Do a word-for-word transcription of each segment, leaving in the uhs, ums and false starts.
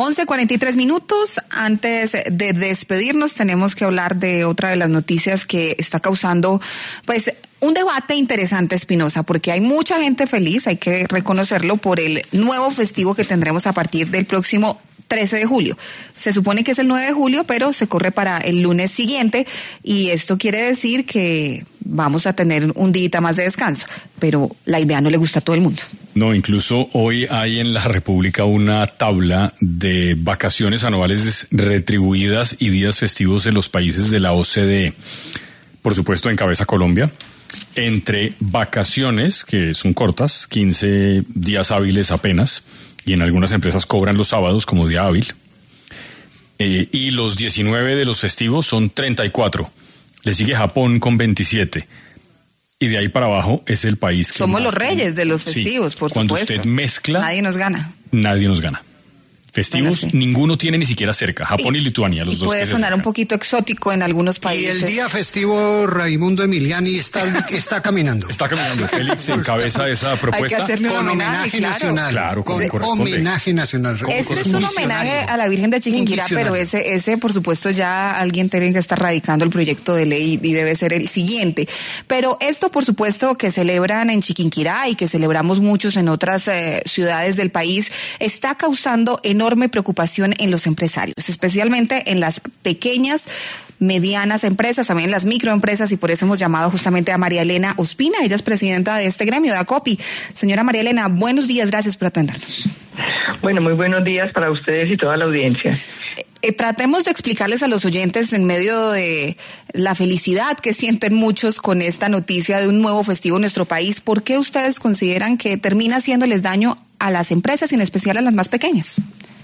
once cuarenta y tres minutos. Antes de despedirnos, tenemos que hablar de otra de las noticias que está causando, pues, un debate interesante, Espinosa, porque hay mucha gente feliz, hay que reconocerlo, por el nuevo festivo que tendremos a partir del próximo trece de julio. Se supone que es el nueve de julio, pero se corre para el lunes siguiente, y esto quiere decir que vamos a tener un día más de descanso, pero la idea no le gusta a todo el mundo. No, incluso hoy hay en la República una tabla de vacaciones anuales retribuidas y días festivos en los países de la O C D E. Por supuesto, encabeza Colombia. Entre vacaciones, que son cortas, quince días hábiles apenas, y en algunas empresas cobran los sábados como día hábil, eh, y los diecinueve de los festivos son treinta y cuatro. Le sigue Japón con veintisiete. Y de ahí para abajo es el país que somos más los reyes de los festivos, sí, por cuando supuesto. Cuando usted mezcla, nadie nos gana. Nadie nos gana. Festivos, bueno, sí. Ninguno tiene ni siquiera cerca. Japón y, y Lituania, los y dos. Puede sonar cerca. Un poquito exótico en algunos países. Y el día festivo Raimundo Emiliani está, está caminando. Está caminando. Félix encabeza esa propuesta. Hay que hacerle un con homenaje, homenaje claro. nacional. Claro, con homenaje nacional. Este es un homenaje a la Virgen de Chiquinquirá, pero ese, ese, por supuesto, ya alguien tiene que estar radicando el proyecto de ley y debe ser el siguiente. Pero esto, por supuesto, que celebran en Chiquinquirá y que celebramos muchos en otras eh, ciudades del país, está causando enorme preocupación en los empresarios, especialmente en las pequeñas, medianas empresas, también en las microempresas, y por eso hemos llamado justamente a María Elena Ospina. Ella es presidenta de este gremio, de ACOPI. Señora María Elena, buenos días, gracias por atendernos. Bueno, muy buenos días para ustedes y toda la audiencia. Eh, tratemos de explicarles a los oyentes, en medio de la felicidad que sienten muchos con esta noticia de un nuevo festivo en nuestro país, ¿por qué ustedes consideran que termina haciéndoles daño a las empresas y en especial a las más pequeñas?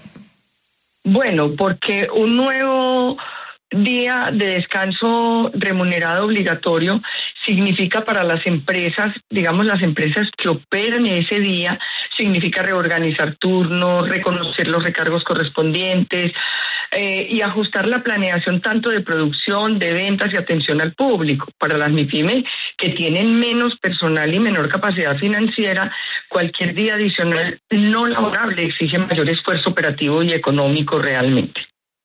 Bueno, porque un nuevo día de descanso remunerado obligatorio significa para las empresas, digamos las empresas que operan ese día, significa reorganizar turnos, reconocer los recargos correspondientes eh, y ajustar la planeación tanto de producción, de ventas y atención al público. Para las MIPYME que tienen menos personal y menor capacidad financiera, cualquier día adicional no laborable exige mayor esfuerzo operativo y económico realmente.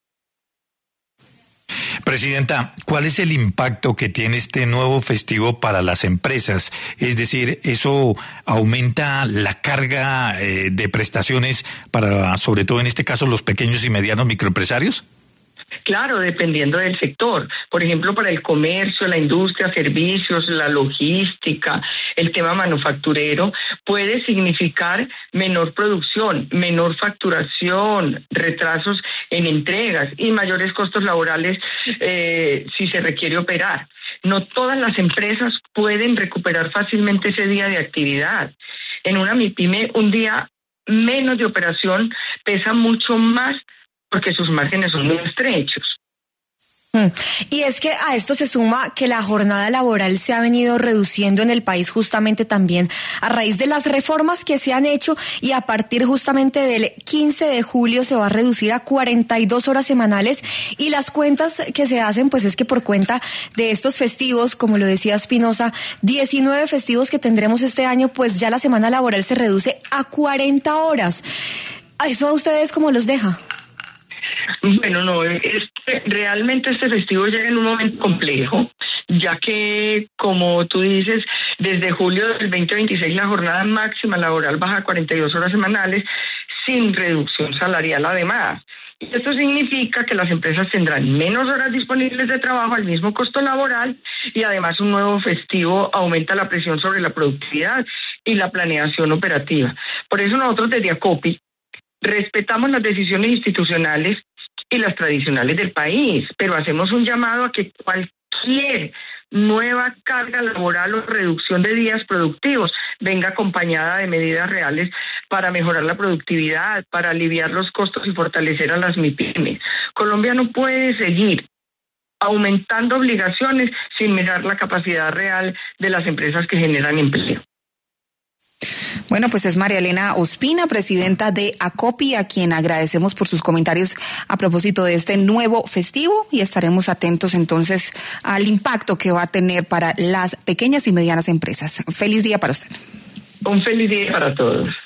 Presidenta, ¿cuál es el impacto que tiene este nuevo festivo para las empresas? Es decir, ¿eso aumenta la carga eh, de prestaciones para, sobre todo en este caso, los pequeños y medianos microempresarios? Claro, dependiendo del sector. Por ejemplo, para el comercio, la industria, servicios, la logística, el tema manufacturero, puede significar menor producción, menor facturación, retrasos en entregas y mayores costos laborales eh, si se requiere operar. No todas las empresas pueden recuperar fácilmente ese día de actividad. En una MIPYME, un día menos de operación pesa mucho más porque sus márgenes son muy estrechos. Y es que a esto se suma que la jornada laboral se ha venido reduciendo en el país justamente también a raíz de las reformas que se han hecho, y a partir justamente del quince de julio se va a reducir a cuarenta y dos horas semanales, y las cuentas que se hacen pues es que por cuenta de estos festivos, como lo decía Espinosa, diecinueve festivos que tendremos este año, pues ya la semana laboral se reduce a cuarenta horas. ¿A eso a ustedes cómo los deja? Bueno, no, este, realmente este festivo llega en un momento complejo, ya que, como tú dices, desde julio del veinte veintiséis la jornada máxima laboral baja a cuarenta y dos horas semanales sin reducción salarial además. Y esto significa que las empresas tendrán menos horas disponibles de trabajo al mismo costo laboral, y además un nuevo festivo aumenta la presión sobre la productividad y la planeación operativa. Por eso nosotros desde ACOPI respetamos las decisiones institucionales y las tradicionales del país, pero hacemos un llamado a que cualquier nueva carga laboral o reducción de días productivos venga acompañada de medidas reales para mejorar la productividad, para aliviar los costos y fortalecer a las MIPYMES. Colombia no puede seguir aumentando obligaciones sin mirar la capacidad real de las empresas que generan empleo. Bueno, pues es María Elena Ospina, presidenta de ACOPI, a quien agradecemos por sus comentarios a propósito de este nuevo festivo, y estaremos atentos entonces al impacto que va a tener para las pequeñas y medianas empresas. Feliz día para usted. Un feliz día para todos.